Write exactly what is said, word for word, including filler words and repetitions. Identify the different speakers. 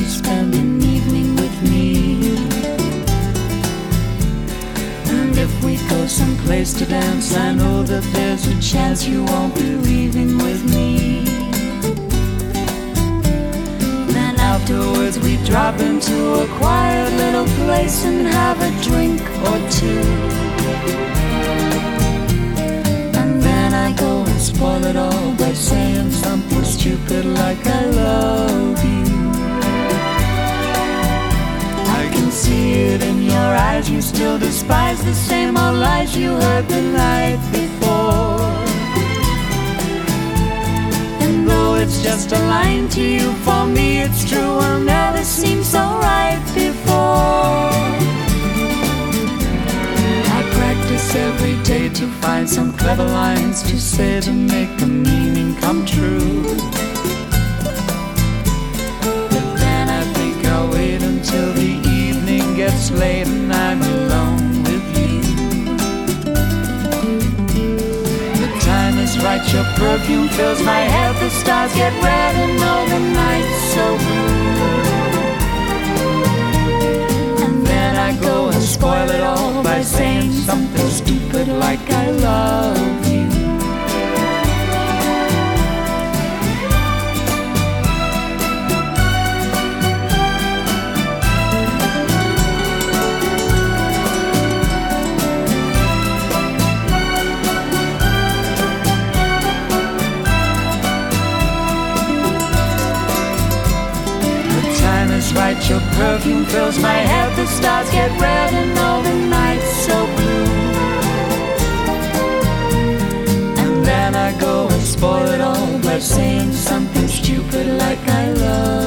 Speaker 1: to spend an evening with me. And if we go someplace to dance, I know that there's a chance you won't be leaving with me. Then afterwards we drop into a quiet little place and have a drink or two. And then I go and spoil it all by saying something stupid like I love you. I can see it in your eyes, you still despise the same old lies you heard the night before. And though it's just a line to you, for me it's true, will never seem so right before. I practice every day to find some clever lines to say to make the meaning come true. But then I think I'll wait until the evening gets late and I'm alone with you. The time is right, your perfume fills my head, the stars get red and all the night's so blue. And then I go and spoil it all by saying something stupid like I love you. Right, your perfume fills my head, the stars get red and all the night's so blue. And then I go and spoil it all by saying something stupid like I love